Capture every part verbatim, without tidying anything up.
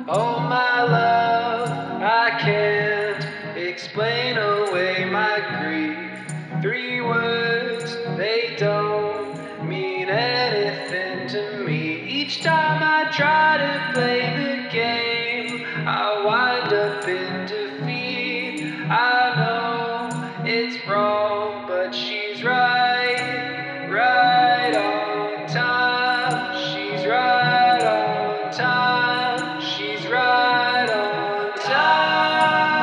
Oh, my love, I can't explain away my grief. Three words, they don't mean anything to me. Each time I try to play the game, I wind up in defeat. I know it's wrong, but she's right, right on time. She's right on time. She's right on time.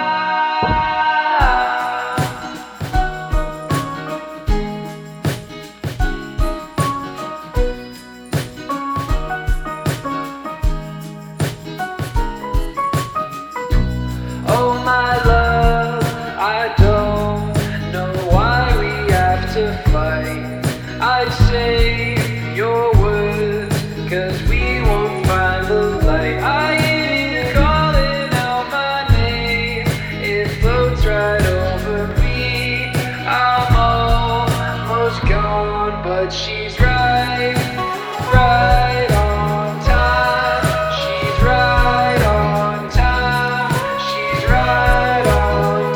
Oh, my love, I don't know why we have to fight. I'd say your words, cause we won't find the light. I hear you calling out my name, it floats right over me. I'm almost gone, but she's right, right on time. She's right on time. She's right on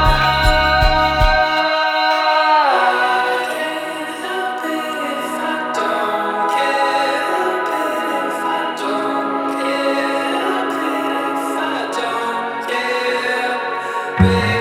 time. Can't help it if I don't care. If I don't care. If I don't care.